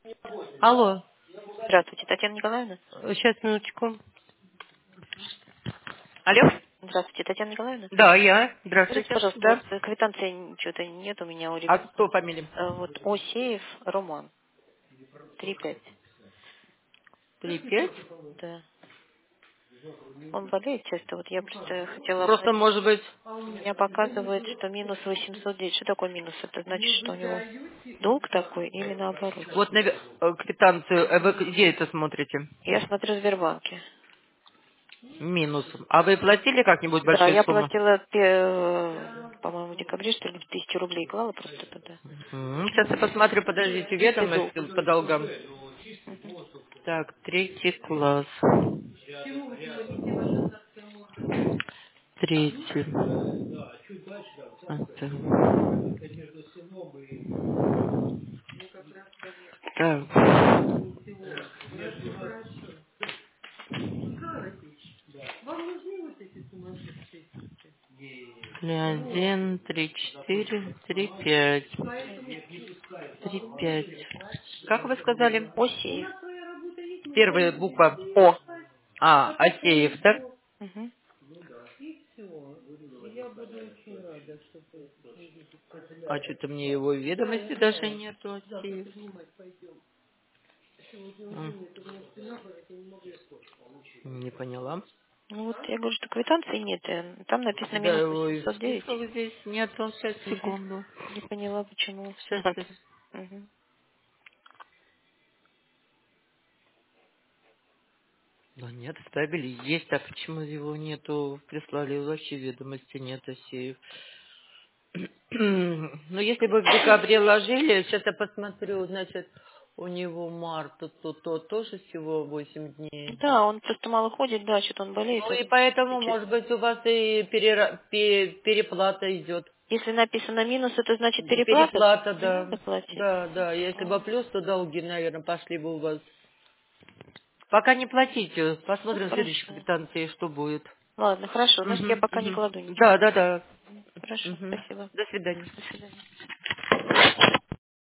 Алло, Здравствуйте, Татьяна Николаевна. сейчас минуточку. Алло. Здравствуйте, Татьяна Николаевна. Да, я. Скажите, Здравствуйте. пожалуйста, Да. вот квитанции что-то нет у меня у А ребенка. кто фамилия? Вот Осеев Роман. 3-5. 3-5. Да. Он болеет часто. Вот я просто хотела Просто, узнать. может быть... У меня показывает, что минус 809. Что такое минус? Это значит, что у него долг такой или наоборот? Вот квитанцию, вы где это смотрите? Я смотрю в Сбербанке. Минус. А вы платили как-нибудь Да, большую я сумму? платила, по-моему, в декабре, что ли, 1000 рублей клала просто туда. Сейчас я посмотрю, подождите, Чистый долг. ведомости по долгам. Мгм. Так, 3 класс. Третий. Это. Так. Три один, 3 4, 3 5. 3 5. Как вы сказали? Осеев. Первая буква О. А, Асеев, да? Мгм. А что-то мне его ведомости даже нету, Асеев. Не поняла. Ну вот я говорю, что квитанции нет. Там написано Да, минус его и в 809. списках здесь нету. Сейчас, Мгм. секунду. Не поняла, почему. Сейчас. Мгм. Да нет, ставили, есть, а почему его нету? Прислали, вообще ведомости нет, Асеев. Ну, если бы в декабре ложили, сейчас я посмотрю, значит, у него март, то тоже всего 8 дней. Да, он просто мало ходит, да, что-то он болеет. Ну Вот. и поэтому, может быть, у вас и переплата идет. Если написано минус, это значит переплата, что Переплата, не да. надо платить. Да, да. Если бы плюс, то долги, наверное, пошли бы у вас. Пока не платите. Ну, Посмотрим в следующей хорошо. квитанции, что будет. Ладно, хорошо. Значит, я Мгм, пока не мгм. кладу ничего. Да, да, да. Хорошо, Мгм. спасибо. До свидания. До свидания.